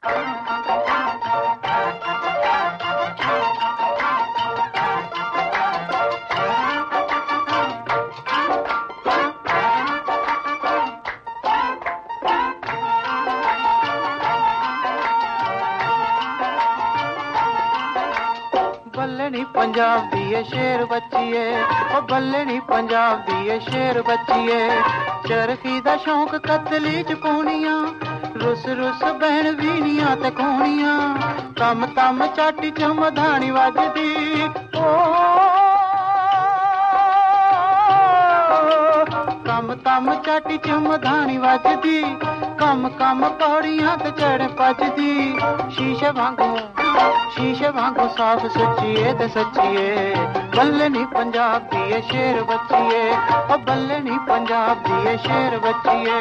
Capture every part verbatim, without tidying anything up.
बल्लनी पंजाब दी ये शेर बच्चीए, ओ बल्लनी पंजाब दी ये शेर बच्चीए। चरखी दा शौक कतली च पूनियां, रुस रुस बहन वीनियां ते खूनियां। तम तम चाटी च मधानी वजदी, ओ तम तम चाटी च मधानी वजदी। कम कम पौड़ियां ते चढ़ पजदी। शीशे वांगू शीशे वांगू साफ सच्चीए ते सच्चीए। बल्लनी पंजाब दी ये शेर बच्चीए, ओ बल्लनी पंजाब दी ये शेर बच्चीए।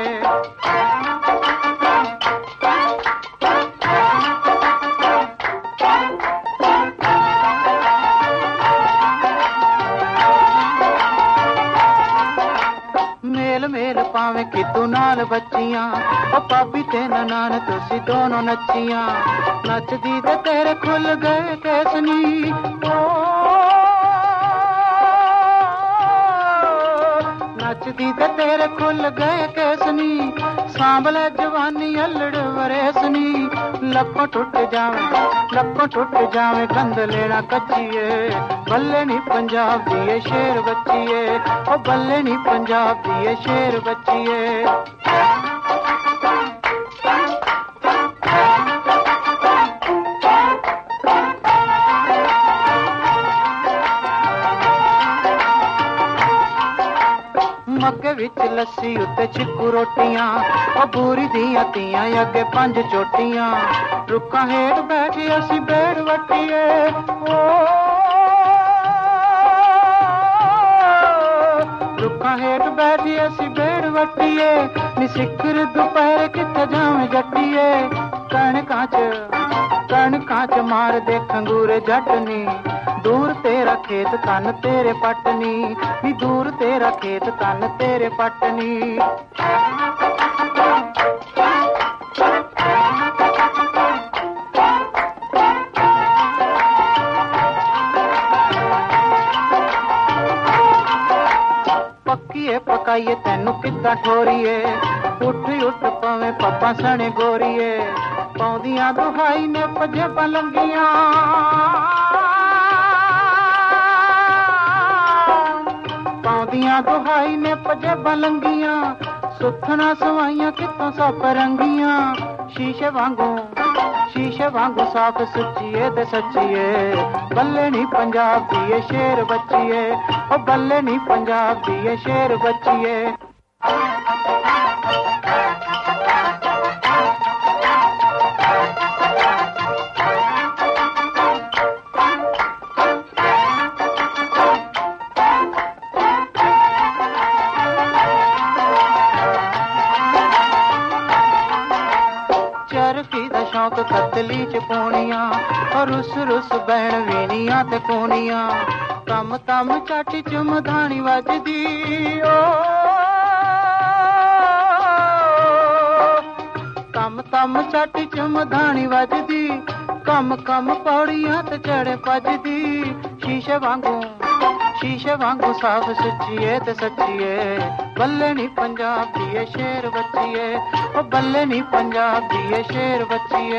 मेल मेल पावे कि तू नाल बच्चियां, ओ पापी ते ननान तुसी दोनों नच्चियां। नचदी ते तेरे खुल गए कैसनी, ओ नचदी ते तेरे खुल गए कैसनी। सांभले जवानी अल्लड़ वरेसनी। लक्कों टुट जावे लक्कों टुट जावे गंद लेना कच्चीए। बल्लनी पंजाब दी ये शेर बच्चीए, ओ बल्लनी पंजाब दी ये शेर बच्चीए। मक्के विच लस्सी उत्ते चिक्कू रोटियां, ओ बूरी दियां तियां अगे पंज चोटियां। रुक्कां हेठ बैठे असी बेड़ वट्टिए, ओ रुक्कां हेठ बैठे असी बेड़ वट्टिए। नी सिखर दोपहर किथे जावे जट्टिए। कणकां च कणकां च मार दे खंगूरे जटनी। दूर तेरा खेत तन तेरे पटनी, नी दूर तेरा खेत तन तेरे पटनी। पक्कीए पकाइए तेनू किद्दां ठोरीए। उठ उठ पवे पप्पा सने गोरीए। पौंदियां दुहाई ने पजे पलंगियां, पौंदियां दुहाई ने पजे बलंगियां। सुथना सवाइयां कितों सब रंगियां। शीशे वांगू शीशे वांगू साफ सुच्चीए ते सच्चीए। बल्लनी पंजाब दी ये शेर बच्चीए, ओ बल्लनी पंजाब दी ये शेर बच्चीए। चरखी दा शौक कतली च पूनियां, और रुस रुस बहन वीनियां ते खूनियां। तम तम चाटी च मधानी वजदी, ओ तम तम चाटी च मधानी वजदी। कम कम पौड़ियां ते चढ़े पजदी। शीशे वांगू शीशे वांगू साफ सुच्चीए ते सच्चीए। बल्लनी पंजाब दी ये शेर बच्चीए, ओ बल्लनी पंजाब दी ये शेर बच्चीए।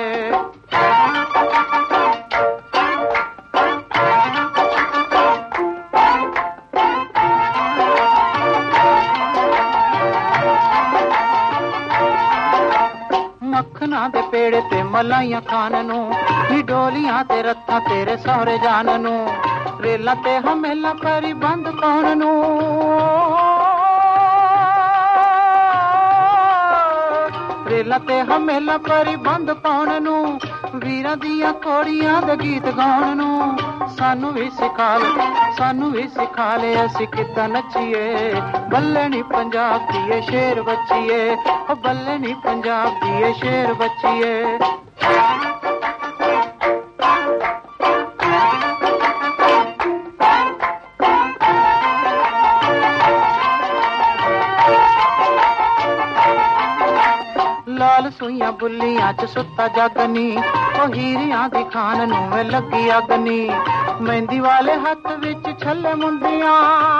मक्खना दे पेड़े ते मलाइयां खान नू, नी डोलियां ते रत्थां तेरे सौरे जान नू। रेला ते हमेला परी बंद कौन नू, रेला ते हमेला परी बंद कौन नू। वीरां दियां कोड़ियां दे गीत गाउण नू। सानू भी सिखा ले सानू भी सिखा ले असी किद्दां नच्चीए। बल्लनी पंजाब दी ये शेर बच्चीए, ओ बल्लनी पंजाब दी ये शेर बच्चीए। लाल ਸੂਈਆਂ ਬੁੱਲੀਆਂ ਚ ਸੁੱਤਾ ਜਗਨੀ, ਉਹ ਹੀਰਿਆਂ ਦੀ ਖਾਨ ਨੂੰ ਵੇ ਲੱਗੀ ਅਗਨੀ। ਮਹਿੰਦੀ ਵਾਲੇ ਹੱਥ ਵਿੱਚ ਛੱਲੇ ਮੁੰਦੀਆਂ,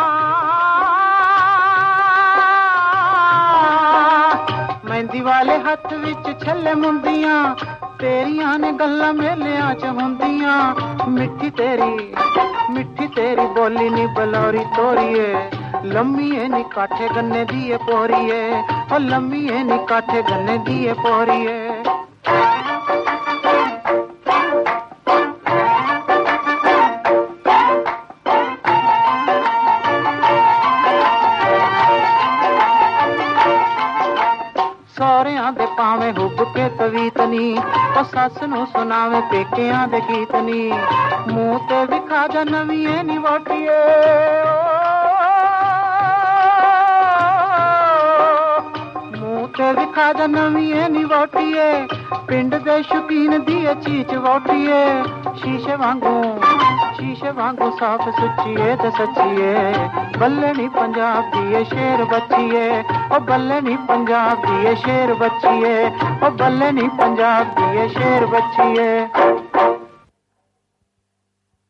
ਮਹਿੰਦੀ ਵਾਲੇ ਹੱਥ ਵਿੱਚ ਛੱਲੇ ਮੁੰਦੀਆਂ, ਤੇਰੀਆਂ ਨੇ ਗੱਲਾਂ ਮੇਲਿਆਂ ਚ ਹੁੰਦੀਆਂ। ਮਿੱਠੀ ਤੇਰੀ ਮਿੱਠੀ ਤੇਰੀ ਬੋਲੀ ਨੀ ਬਲੌਰੀ ਤੋਰੀਏ, ਲੰਮੀਏ ਨੀ ਕਾਠੇ ਗੰਨੇ ਦੀਏ ਪੋਰੀਏ, ਉਹ ਲੰਮੀਏ ਨੀ ਕਾਠੇ ਗੰਨੇ ਦੀਏ ਪੋਰੀਏ। ਸਹੁਰਿਆਂ ਦੇ ਪਾਵੇਂ ਹੁੱਬ ਕੇ ਤਵੀਤ ਨੀ, ਉਹ ਸੱਸ ਨੂੰ ਸੁਣਾਵੇ ਪੇਕਿਆਂ ਦੇ ਗੀਤ ਨੀ। ਮੂੰਹ ਤੇ ਵਿਖਾ ਜਾ ਨਵੀਂ ਨੀ ਵੋਟੀਏ, ਮੂੰਹ ਤੇ ਵਿਖਾ ਜਾ ਨਵੀਂ ਨੀ ਵੋਟੀਏ। ਪਿੰਡ ਦੇ ਸ਼ੁਕੀਨ ਦੀ ਚੀਚ ਵੋਟੀਏ, ਸ਼ੀਸ਼ੇ ਵਾਂਗੂ ਸ਼ੀਸ਼ੇ ਵਾਂਗੂ ਸਾਫ ਸੁੱਚੀਏ ਤੇ ਸੱਚੀਏ। ਬੱਲੇ ਨੀ ਪੰਜਾਬ ਦੀ ਏ ਸ਼ੇਰ ਬੱਚੀਏ, ਉਹ ਬੱਲੇ ਨੀ ਪੰਜਾਬ ਦੀ ਏ ਸ਼ੇਰ ਬੱਚੀਏ, ਉਹ ਬੱਲੇ ਨੀ ਪੰਜਾਬ ਦੀ ਏ ਸ਼ੇਰ ਬੱਚੀਏ।